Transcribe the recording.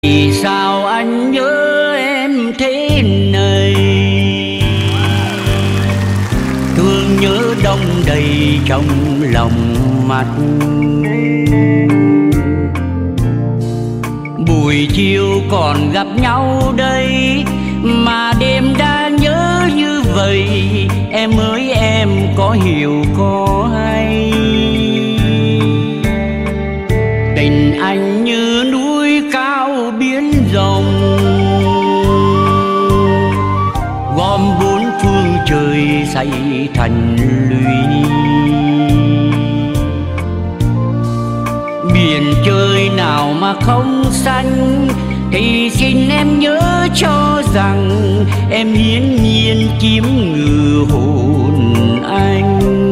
Vì sao anh nhớ em thế này, thương nhớ đông đầy trong lòng mắt. Buổi chiều còn gặp nhau đây mà đêm đã nhớ như vậy. Em ơi em có hiểu có hay, tình anh như núi cao biển rộng, gom bốn phương trời xây thành lũy. Biển trời nào mà không xanh, thì xin em nhớ cho rằng em hiến nhiên chiếm ngự hồn anh.